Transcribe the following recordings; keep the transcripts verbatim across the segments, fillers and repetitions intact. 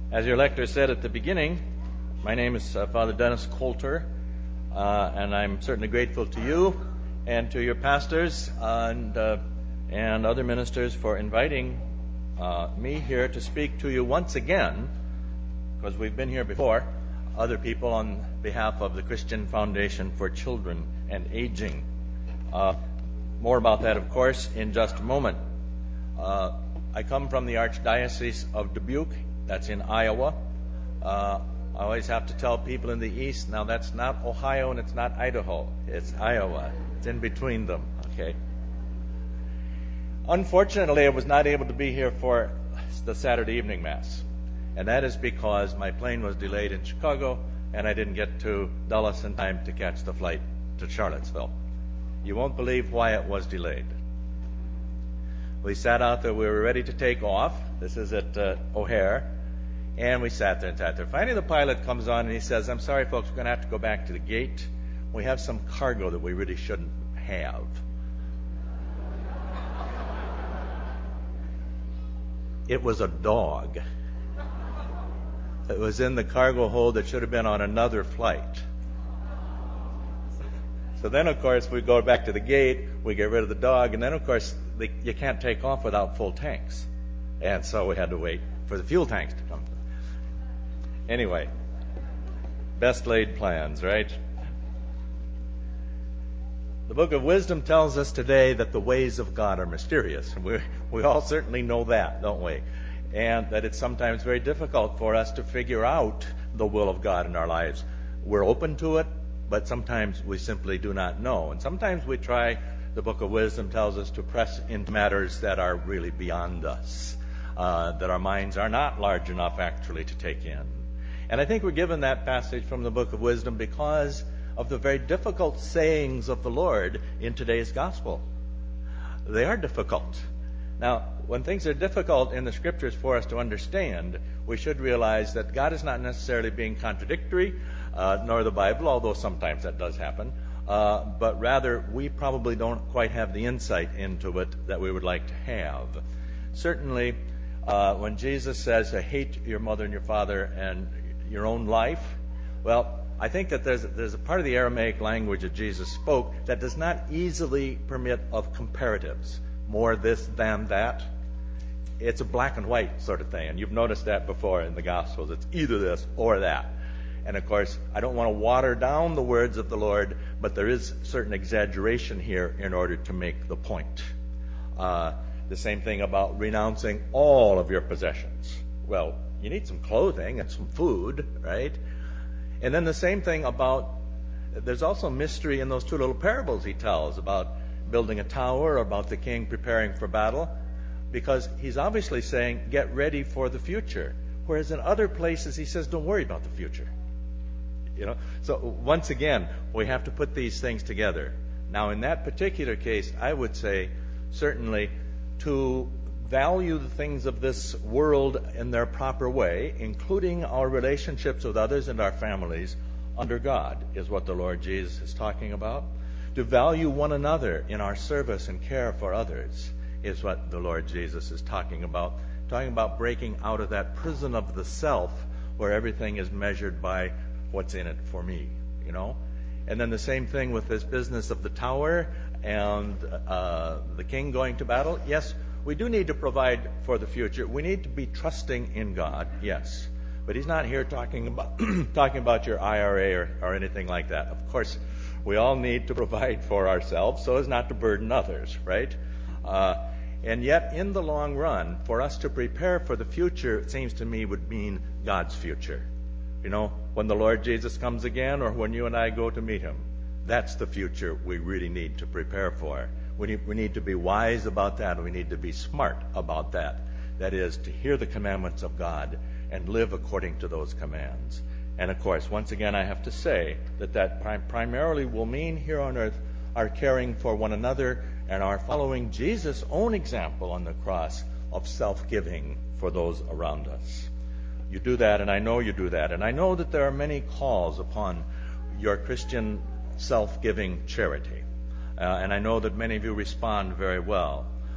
As your lector said at the beginning, my name is uh, Father Dennis Coulter, uh, and I'm certainly grateful to you and to your pastors and uh, and other ministers for inviting uh, me here to speak to you once again, because we've been here before, other people on behalf of the Christian Foundation for Children and Aging. Uh, more about that, of course, in just a moment. Uh, I come from the Archdiocese of Dubuque. That's in Iowa. Uh, I always have to tell people in the East, now that's not Ohio and it's not Idaho. It's Iowa. It's in between them, okay? Unfortunately, I was not able to be here for the Saturday evening Mass. And that is because my plane was delayed in Chicago and I didn't get to Dulles in time to catch the flight to Charlottesville. You won't believe why it was delayed. We sat out there. We were ready to take off. This is at uh, O'Hare. And we sat there and sat there. Finally, the pilot comes on and he says, I'm sorry, folks, we're going to have to go back to the gate. We have some cargo that we really shouldn't have. It was a dog. It was in the cargo hold that should have been on another flight. So then, of course, we go back to the gate, we get rid of the dog, and then, of course, the, you can't take off without full tanks. And so we had to wait for the fuel tanks to come. Anyway, best laid plans, right? The Book of Wisdom tells us today that the ways of God are mysterious. We, we all certainly know that, don't we? And that it's sometimes very difficult for us to figure out the will of God in our lives. We're open to it, but sometimes we simply do not know. And sometimes we try, the Book of Wisdom tells us, to press into matters that are really beyond us, uh, that our minds are not large enough actually to take in. And I think we're given that passage from the Book of Wisdom because of the very difficult sayings of the Lord in today's gospel. They are difficult. Now, when things are difficult in the Scriptures for us to understand, we should realize that God is not necessarily being contradictory, uh, nor the Bible, although sometimes that does happen, uh, but rather we probably don't quite have the insight into it that we would like to have. Certainly, uh, when Jesus says, hate your mother and your father and your own life, well, I think that there's, there's a part of the Aramaic language that Jesus spoke that does not easily permit of comparatives. More this than that. It's a black and white sort of thing, and you've noticed that before in the Gospels. It's either this or that. And of course, I don't want to water down the words of the Lord, but there is certain exaggeration here in order to make the point. Uh, the same thing about renouncing all of your possessions. Well, you need some clothing and some food, right? And then the same thing about, there's also mystery in those two little parables he tells about building a tower, or about the king preparing for battle, because he's obviously saying, get ready for the future. Whereas in other places he says, don't worry about the future. You know, so once again, we have to put these things together. Now, in that particular case, I would say certainly to value the things of this world in their proper way, including our relationships with others and our families under God, is what the Lord Jesus is talking about. To value one another in our service and care for others is what the Lord Jesus is talking about. Talking about breaking out of that prison of the self where everything is measured by what's in it for me, you know. And then the same thing with this business of the tower and uh, the king going to battle. Yes, we do need to provide for the future. We need to be trusting in God, yes. But he's not here talking about talking about your I R A or, or anything like that. Of course, we all need to provide for ourselves so as not to burden others, right? Uh, and yet, in the long run, for us to prepare for the future, it seems to me, would mean God's future. You know, when the Lord Jesus comes again, or when you and I go to meet him, that's the future we really need to prepare for. We need, we need to be wise about that. We need to be smart about that. That is, to hear the commandments of God and live according to those commands. And of course, once again, I have to say that that prim- primarily will mean here on earth our caring for one another and our following Jesus' own example on the cross of self-giving for those around us. You do that, and I know you do that. And I know that there are many calls upon your Christian self-giving charity. Uh, and I know that many of you respond very well.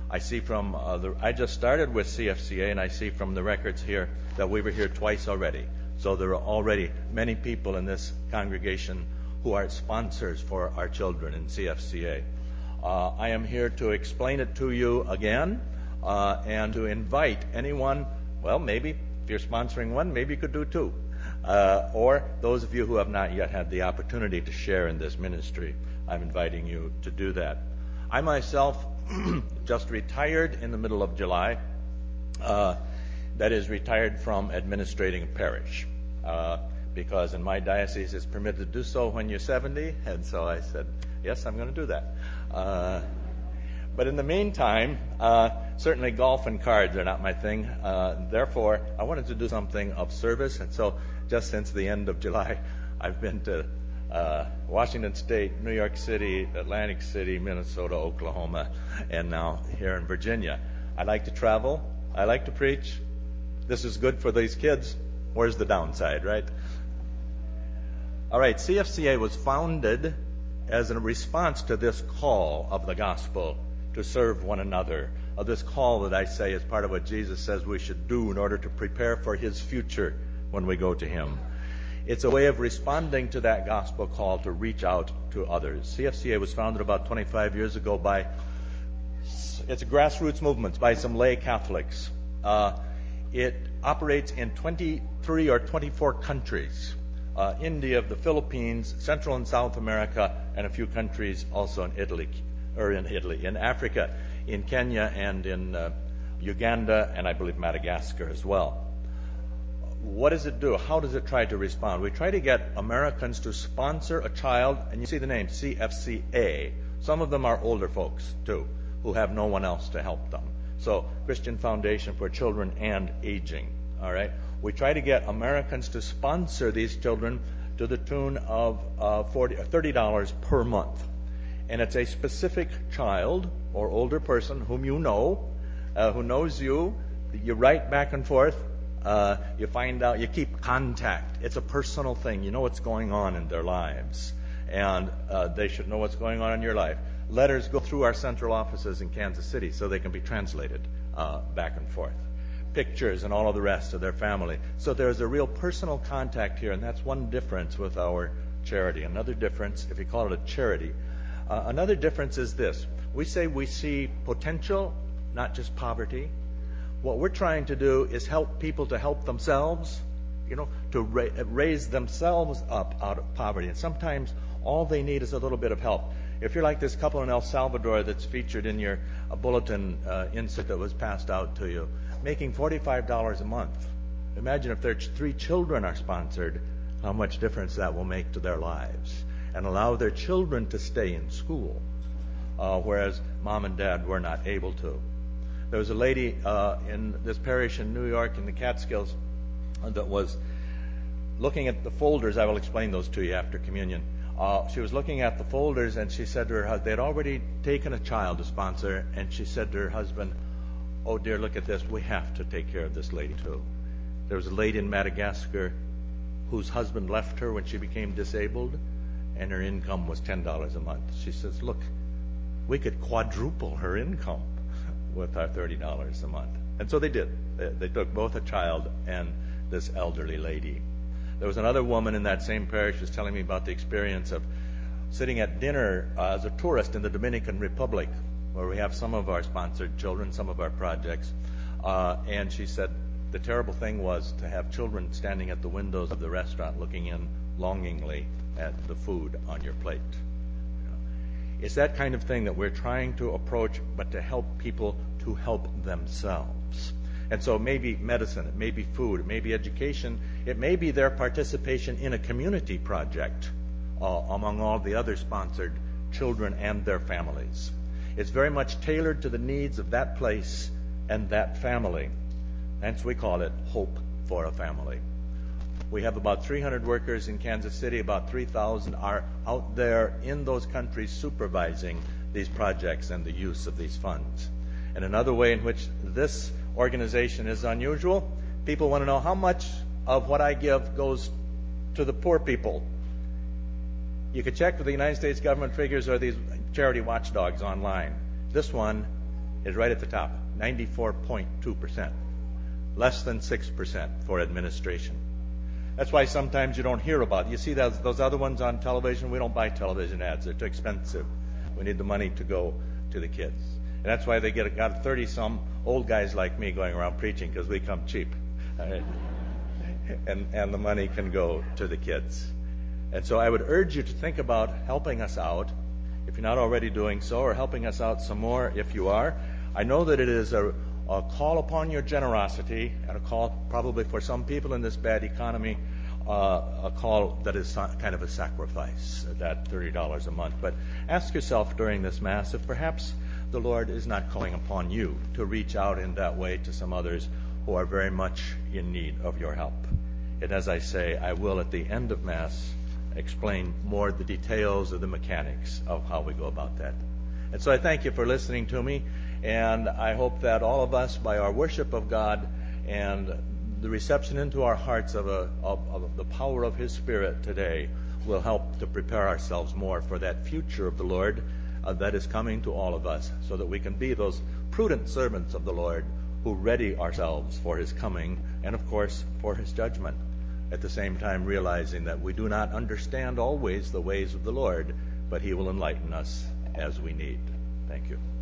I see from uh, the, I just started with C F C A, and I see from the records here that we were here twice already. So there are already many people in this congregation who are sponsors for our children in C F C A. Uh, I am here to explain it to you again uh, and to invite anyone, well, maybe if you're sponsoring one, maybe you could do two. Uh, or those of you who have not yet had the opportunity to share in this ministry, I'm inviting you to do that. I myself just retired in the middle of July. Uh, that is, retired from administrating a parish. Uh, because in my diocese it's permitted to do so when you're seventy, and so I said, yes, I'm going to do that. Uh, but in the meantime, uh, certainly golf and cards are not my thing. Uh, therefore, I wanted to do something of service, and so just since the end of July, I've been to uh, Washington State, New York City, Atlantic City, Minnesota, Oklahoma, and now here in Virginia. I like to travel. I like to preach. This is good for these kids. Where's the downside, right? All right, C F C A was founded as a response to this call of the gospel to serve one another, of this call that I say is part of what Jesus says we should do in order to prepare for his future when we go to him. It's a way of responding to that gospel call to reach out to others. C F C A was founded about twenty-five years ago by, it's a grassroots movement by some lay Catholics. Uh, it operates in twenty-three or twenty-four countries. Uh, India, the Philippines, Central and South America, and a few countries also in Italy, or in Italy, in Africa, in Kenya, and in uh, Uganda, and I believe Madagascar as well. What does it do? How does it try to respond? We try to get Americans to sponsor a child, and you see the name, C F C A. Some of them are older folks, too, who have no one else to help them. So, Christian Foundation for Children and Aging, all right? We try to get Americans to sponsor these children to the tune of uh, forty, thirty dollars per month. And it's a specific child or older person whom you know, uh, who knows you. You write back and forth. Uh, you find out, you keep contact. It's a personal thing. You know what's going on in their lives. And uh, they should know what's going on in your life. Letters go through our central offices in Kansas City so they can be translated uh, back and forth. Pictures and all of the rest of their family. So there's a real personal contact here, and that's one difference with our charity. Another difference, if you call it a charity, uh, another difference is this. We say we see potential, not just poverty. What we're trying to do is help people to help themselves, you know, to ra- raise themselves up out of poverty. And sometimes all they need is a little bit of help. If you're like this couple in El Salvador that's featured in your uh, bulletin uh, insert that was passed out to you, making forty-five dollars a month. Imagine if their ch- three children are sponsored, how much difference that will make to their lives. And allow their children to stay in school, uh, whereas mom and dad were not able to. There was a lady uh, in this parish in New York in the Catskills uh, that was looking at the folders. I will explain those to you after communion. Uh, she was looking at the folders, and she said to her husband, they had already taken a child to sponsor, and she said to her husband, oh dear, look at this, we have to take care of this lady too. There was a lady in Madagascar whose husband left her when she became disabled, and her income was ten dollars a month. She says, look, we could quadruple her income with our thirty dollars a month. And so they did. They, they took both a child and this elderly lady. There was another woman in that same parish who was telling me about the experience of sitting at dinner uh, as a tourist in the Dominican Republic, where we have some of our sponsored children, some of our projects. Uh, and she said the terrible thing was to have children standing at the windows of the restaurant looking in longingly at the food on your plate. You know, it's that kind of thing that we're trying to approach, but to help people to help themselves. And so it may be medicine, it may be food, it may be education, it may be their participation in a community project uh, among all the other sponsored children and their families. It's very much tailored to the needs of that place and that family. Hence we call it Hope for a Family. We have about three hundred workers in Kansas City. About three thousand are out there in those countries supervising these projects and the use of these funds. And another way in which this organization is unusual, people want to know how much of what I give goes to the poor people. You could check with the United States government figures or these charity watchdogs online. This one is right at the top, ninety-four point two percent. Less than six percent for administration. That's why sometimes you don't hear about it. You see those, those other ones on television. We don't buy television ads. They're too expensive. We need the money to go to the kids. And that's why they get got thirty-some old guys like me going around preaching, because we come cheap. Right? And, and the money can go to the kids. And so I would urge you to think about helping us out, if you're not already doing so, or helping us out some more if you are. I know that it is a A call upon your generosity, and a call probably for some people in this bad economy, uh, a call that is kind of a sacrifice, that thirty dollars a month. But ask yourself during this Mass if perhaps the Lord is not calling upon you to reach out in that way to some others who are very much in need of your help. And as I say, I will at the end of Mass explain more the details of the mechanics of how we go about that. And so I thank you for listening to me. And I hope that all of us, by our worship of God and the reception into our hearts of, a, of, of the power of His Spirit today, will help to prepare ourselves more for that future of the Lord uh, that is coming to all of us, so that we can be those prudent servants of the Lord who ready ourselves for His coming and, of course, for His judgment. At the same time, realizing that we do not understand always the ways of the Lord, but He will enlighten us as we need. Thank you.